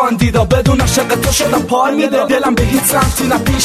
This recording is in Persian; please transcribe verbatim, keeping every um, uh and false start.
کاندیدا بدون عشق تو شدم پار میده دلم به هیچ سمتی نه پیش